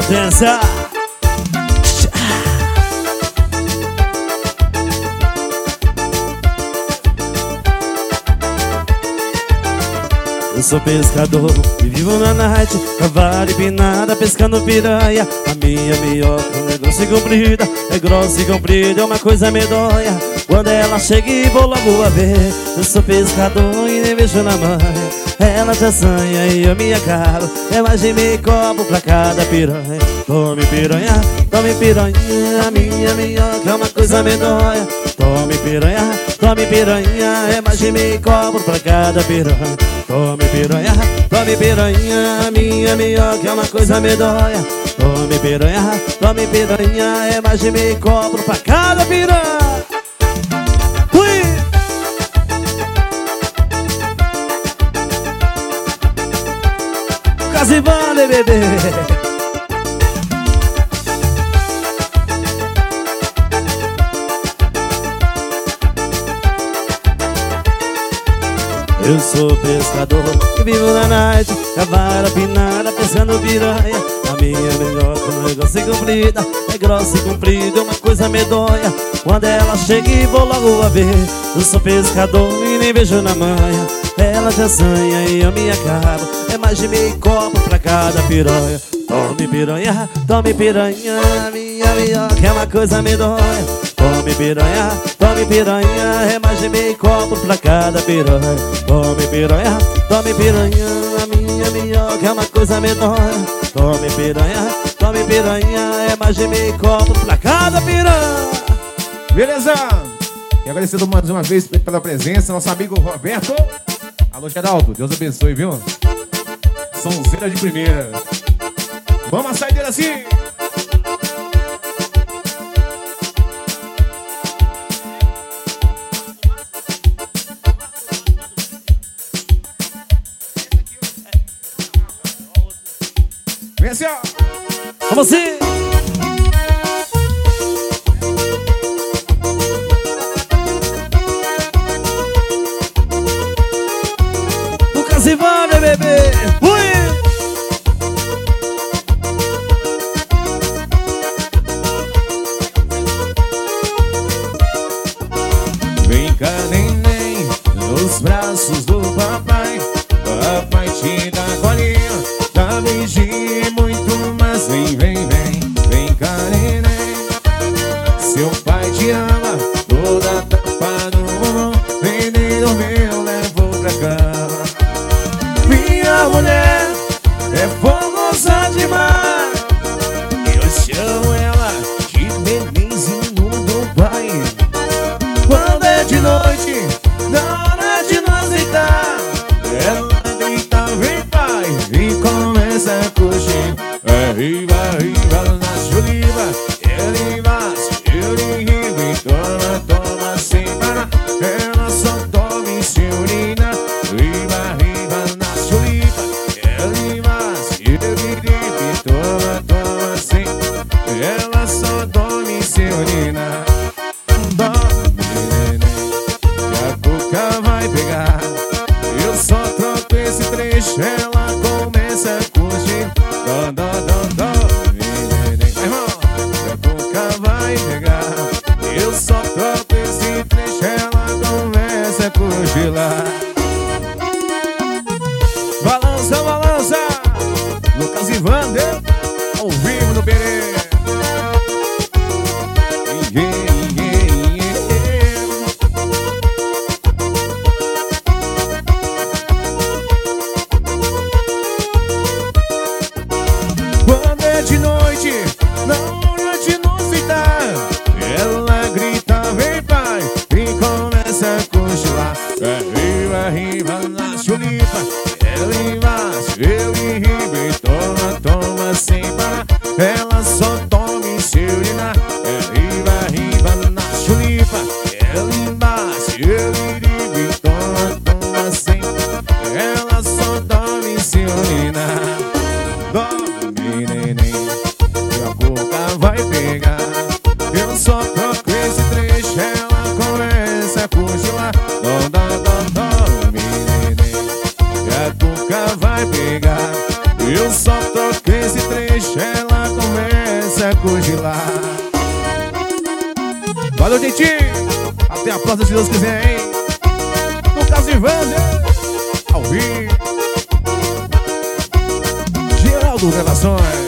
potência. Eu sou pescador e vivo na night, cavalo e pinada, pescando piranha. A minha minhoca é grossa e comprida, é grossa e comprida, é uma coisa medonha. Quando ela chega e vou logo a ver. Eu sou pescador e nem vejo na manha. Ela te assanha e eu me acabo. É mais de meio copo pra cada piranha. Tome piranha, tome piranha. A minha minhoca é uma coisa medonha. Tome piranha, tome piranha. É mais de meio copo pra cada piranha. Tome piranha, tome piranha. A minha minhoca é uma coisa medonha. Tome piranha, tome piranha. É mais de meio copo pra cada piranha. Casivane, bebê. Eu sou pescador e vivo na night, cavalo pinada, pescando piranha. A minha minhoca não é grossa e comprida, é grossa e comprida, é uma coisa medonha. Quando ela chega e vou logo a ver. Eu sou pescador e nem vejo na manha. Ela te assanha e eu me acabo. É mais de meio copo pra cada piranha. Tome piranha, tome piranha. A minha minhoca é uma coisa medonha. Tome piranha, tome piranha. É mais de meio copo pra cada piranha. Tome piranha, tome piranha. A minha minhoca é uma coisa medonha. Tome piranha, tome piranha. É mais de meio copo pra cada piranha. Beleza? E agradecendo mais uma vez pela presença, nosso amigo Roberto. Alô, Geraldo, Deus abençoe, viu? Sonzeira de primeira. Vamos a saideira assim. Vem assim, ó. Vamos assim. Se vai, bebê. Ui! Vem cá, neném, nos braços do papai. Papai te dá colinha, dá beijinho e muito mais. Vem, vem, vem, vem cá, neném. Seu pai te ama, toda tapa do mundo. Vem, nem dormir, eu levo pra cama. Minha mulher é formosa demais. Eu chamo ela de bebezinho do pai. Quando é de noite, na hora de nós deitar, ela deita, vem pai, e começa a curtir. É riba, riba, nasce oliva. Ele nasce, ele riba e toma, toma sem parar. Ela só toma e se urina. Riba, riba, nasce oliva. Ele nasce, ele riba e toma, toma sem. Ela só toma e se urina. Dorme, neném, que a boca vai pegar. Eu só troco esse trecho, ela começa a curtir. Dorme, neném, irmão, que a boca vai pegar. Eu só troco esse trecho, ela começa a curtir lá. Balança, balança, Lucas e Vander, ao vivo no Berê. Quando é de noite, na hora de nos deitar, ela grita, vem pai, e começa a cochilar. É riba, riba, nasce oliva. Ele nasce, ele riba e toma, toma sem parar. Ela só toma e se urinar. É riba, riba, nasce oliva. Ele nasce, ele riba e toma, toma sem. Ela só toma e se urinar. Dorme, neném, que a boca vai pegar. Eu só troco esse trecho, ela começa a cochilar. Dorme, neném, que a boca vai pegar. Eu só troco esse trecho, ela começa Valeu, gente. Até a próxima, se Deus quiser, hein? Lucas e Wander, ao vivo. Geraldo Gravações.